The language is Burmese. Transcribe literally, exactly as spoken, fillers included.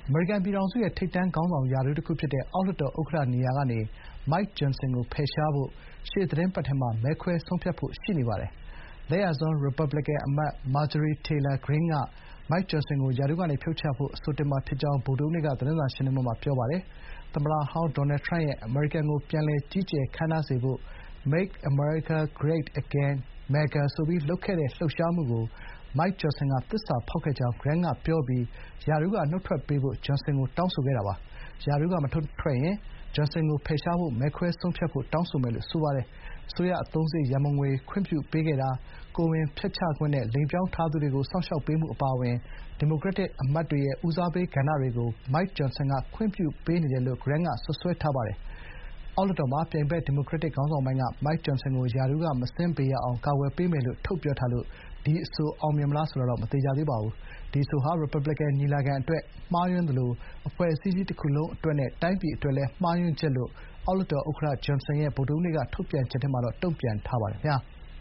အမေရိကန်ပြည်ထောင်စုရဲ့ထိပ်တန်းခေါင်းဆောင်ရာထူးတခုဖြစ်တဲ့အောက်လွှတ်တော်ဥက္ကဋ္ဌနေရာကနေ Mike Johnson ကိုဖယ်ရှားဖို့ ရှေ့သီတင်းပတ်ထဲမှာမဲခွဲဆုံးဖြတ်ဖို့ရှိနေပါတယ်။ လက်ယာစွန်း ရီပတ်ဘလီကန်အမတ် Marjorie Taylor Greene က Mike Johnson ကို ရာထူးကနေဖြုတ်ချဖို့ အဆိုတင်မှာဖြစ်ကြောင်း ဗုဒ္ဓဟူးနေ့က သတင်းစာရှင်းလင်းပွဲမှာပြောပါတယ်။ သမ္မတဟောင်းဒေါ်နယ်ထရမ့်ရဲ့ အမေရိကန်ကို ပြန်လည်ကြီးကျယ်ခမ်းနားစေဖို့ Make America Great Again (MAGA) ဆိုပြီးလုပ်ခဲ့တဲ့လှုပ်ရှားမှုကို Mike Johnson က သစ္စာဖောက်ခဲ့ကြောင်း Greene ကပြောပြီး ရာထူးကနုတ်ထွက်ပေးဖို့ Johnson ကိုတောင်းဆိုခဲ့တာပါ။ ရာထူးကမနုတ်ထွက်ရင် Johnson ကိုဖယ်ရှားဖို့ မဲခွဲဆုံးဖြတ်ဖို့တောင်းဆိုမယ်လို့ဆိုပါတယ်။ အစိုးရအသုံးစရိတ်ရန်ပုံငွေခွင့်ပြုပေးခဲ့တာ၊ ကိုယ်ဝန်ဖျက်ချခွင့်နဲ့ လိင်ပြောင်းထားသူတွေကို စောင့်ရှောက်ပေးမှုအပါအဝင် ဒီမိုကရက်တစ်အမတ်တွေရဲ့ ဦးစားပေးကဏ္ဍတွေကို Mike Johnson က ခွင့်ပြုပေးနေတယ်လို့ Greene က စွပ်စွဲထားပါတယ်။ အောက်လွှတ်တော်မှာ ပြိုင်ဘက် ဒီမိုကရက်တစ်ခေါင်းဆောင်ပိုင်းက Mike Johnson ကို ရာထူးကမဆင်းပေးရအောင် ကာကွယ်ပေးမယ်လို့ ထုတ်ပြောထားလို့ ဒီအဆိုအောင်မြင်မလားဆိုတာတော့ မသေချာသေးပါဘူး။ ဒီအဆိုဟာ ရီပတ်ဘလီကန်ညီလာခံအတွက်မှားယွင်းသလို အဖွဲ့အစည်းကြီးတခုလုံးအတွက်နဲ့ တိုင်းပြည်အတွက်လည်းမှားယွင်းချက်လို့ အောက်လွှတ်တော်ဥက္ကဋ္ဌ Johnson ရဲ့ ဗုဒ္ဓဟူးနေ့ကထုတ်ပြန်ချက်ထဲမှာတုံ့ပြန်ထားပါတယ်။